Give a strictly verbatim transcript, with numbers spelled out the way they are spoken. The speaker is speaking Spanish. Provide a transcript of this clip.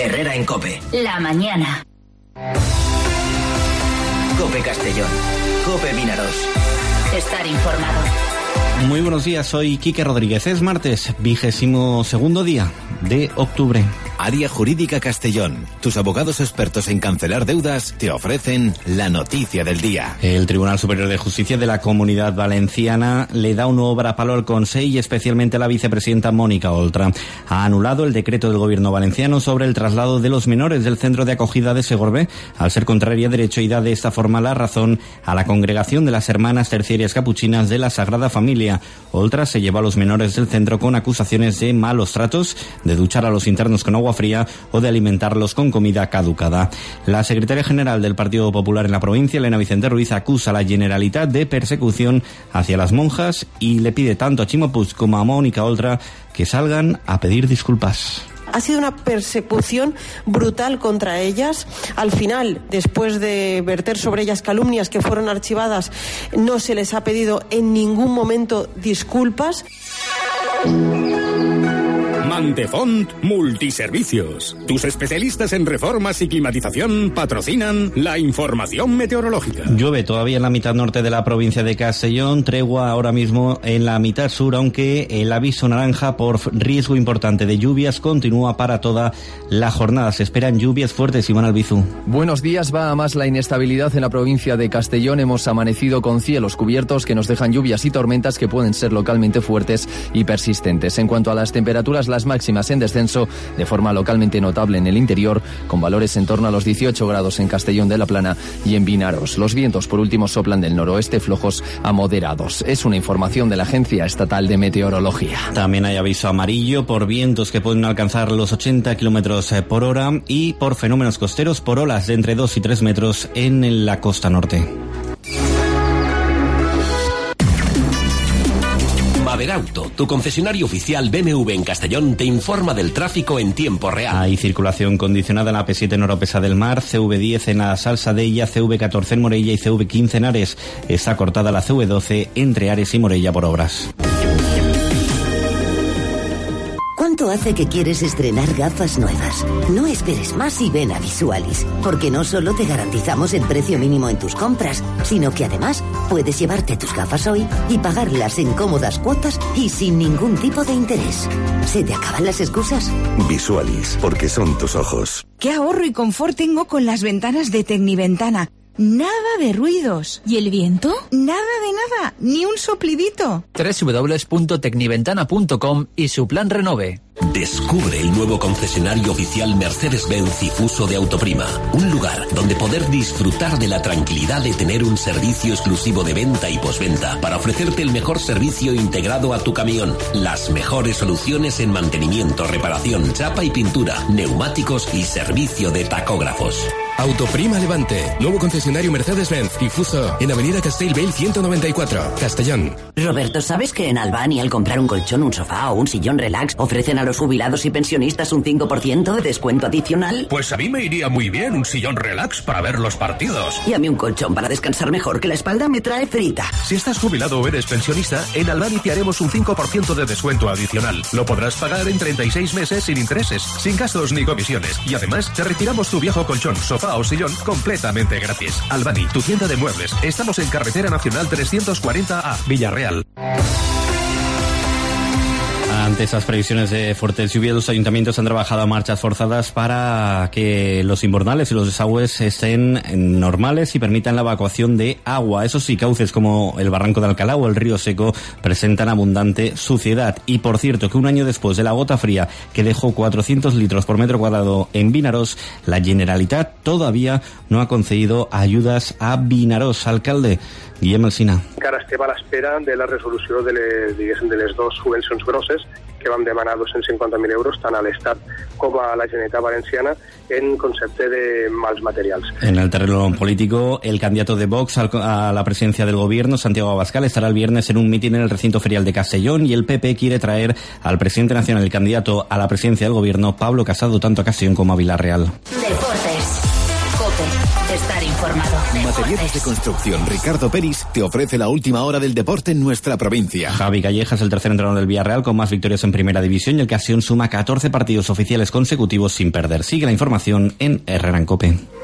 Herrera en COPE. La mañana. COPE Castellón. COPE Vinaros. Estar informado. Muy buenos días, soy Quique Rodríguez. Es martes, vigésimo segundo día de octubre. Área Jurídica Castellón. Tus abogados expertos en cancelar deudas te ofrecen la noticia del día. El Tribunal Superior de Justicia de la Comunidad Valenciana le da un nuevo brapalo al Consell y especialmente a la vicepresidenta Mónica Oltra. Ha anulado el decreto del Gobierno valenciano sobre el traslado de los menores del centro de acogida de Segorbe, al ser contraria a derecho y da de esta forma la razón a la congregación de las Hermanas Terciarias Capuchinas de la Sagrada Familia. Oltra se lleva a los menores del centro con acusaciones de malos tratos, de duchar a los internos con agua fría o de alimentarlos con comida caducada. La secretaria general del Partido Popular en la provincia, Elena Vicente Ruiz, acusa a la Generalitat de persecución hacia las monjas y le pide tanto a Ximo Puig como a Mónica Oltra que salgan a pedir disculpas. Ha sido una persecución brutal contra ellas. Al final, después de verter sobre ellas calumnias que fueron archivadas, no se les ha pedido en ningún momento disculpas. Mantefont Multiservicios. Tus especialistas en reformas y climatización patrocinan la información meteorológica. Llueve todavía en la mitad norte de la provincia de Castellón, tregua ahora mismo en la mitad sur, aunque el aviso naranja por riesgo importante de lluvias continúa para toda la jornada. Se esperan lluvias fuertes. Iván Albizu. Buenos días. Va a más la inestabilidad en la provincia de Castellón. Hemos amanecido con cielos cubiertos que nos dejan lluvias y tormentas que pueden ser localmente fuertes y persistentes. En cuanto a las temperaturas, las máximas en descenso de forma localmente notable en el interior, con valores en torno a los dieciocho grados en Castellón de la Plana y en Vinaros. Los vientos, por último, soplan del noroeste flojos a moderados. Es una información de la Agencia Estatal de Meteorología. También hay aviso amarillo por vientos que pueden alcanzar los ochenta kilómetros por hora y por fenómenos costeros por olas de entre dos y tres metros en la costa norte. Maderauto, tu concesionario oficial B M W en Castellón, te informa del tráfico en tiempo real. Hay circulación condicionada en la P siete en Oropesa del Mar, C V diez en la Salsadella, C V catorce en Morella y C V quince en Ares. Está cortada la C V doce entre Ares y Morella por obras. ¿Cuánto hace que quieres estrenar gafas nuevas? No esperes más y ven a Visualis, porque no solo te garantizamos el precio mínimo en tus compras, sino que además puedes llevarte tus gafas hoy y pagarlas en cómodas cuotas y sin ningún tipo de interés. ¿Se te acaban las excusas? Visualis, porque son tus ojos. ¿Qué ahorro y confort tengo con las ventanas de Tecniventana? Nada de ruidos. ¿Y el viento? Nada de nada, ni un soplidito. doble u doble u doble u punto tecniventana punto com y su plan Renove. Descubre el nuevo concesionario oficial Mercedes-Benz y Fuso de Autoprima. Un lugar donde poder disfrutar de la tranquilidad de tener un servicio exclusivo de venta y postventa para ofrecerte el mejor servicio integrado a tu camión. Las mejores soluciones en mantenimiento, reparación, chapa y pintura, neumáticos y servicio de tacógrafos. Autoprima Levante, nuevo concesionario Mercedes-Benz y Fuso en Avenida Castellbell ciento noventa y cuatro, Castellón. Roberto, ¿sabes que en Albany al comprar un colchón, un sofá o un sillón relax ofrecen a los jubilados y pensionistas un cinco por ciento de descuento adicional? Pues a mí me iría muy bien un sillón relax para ver los partidos. Y a mí un colchón para descansar mejor, que la espalda me trae frita. Si estás jubilado o eres pensionista, en Albany te haremos un cinco por ciento de descuento adicional. Lo podrás pagar en treinta y seis meses sin intereses, sin gastos ni comisiones. Y además te retiramos tu viejo colchón, sofá o sillón completamente gratis. Albany, tu tienda de muebles. Estamos en Carretera Nacional trescientos cuarenta A, Villarreal. Ante esas previsiones de fuertes lluvias, los ayuntamientos han trabajado a marchas forzadas para que los invernales y los desagües estén normales y permitan la evacuación de agua. Eso sí, cauces como el Barranco de Alcalá o el Río Seco presentan abundante suciedad. Y por cierto, que un año después de la gota fría que dejó cuatrocientos litros por metro cuadrado en Vinaros, la Generalitat todavía no ha concedido ayudas a Vinaros. Alcalde Guillem Alsina. Encara estem a l'espera de la resolució de les, diguéssim, de les dues subvencions grosses que vam demanar doscientos cincuenta mil euros tant a l'Estat com a la Generalitat Valenciana en concepte de mals materials. En el terreno político, el candidato de Vox a la presidencia del gobierno, Santiago Abascal, estará el viernes en un mitin en el recinto ferial de Castellón y el P P quiere traer al presidente nacional, el candidato a la presidencia del gobierno, Pablo Casado, tanto a Castellón como a Villarreal. Deportes. COPE. COPE. Estar informado. Materiales de construcción Ricardo Peris te ofrece la última hora del deporte en nuestra provincia. Javi Callejas, el tercer entrenador del Villarreal con más victorias en primera división, y el que suma catorce partidos oficiales consecutivos sin perder. Sigue la información en Herrera en COPE.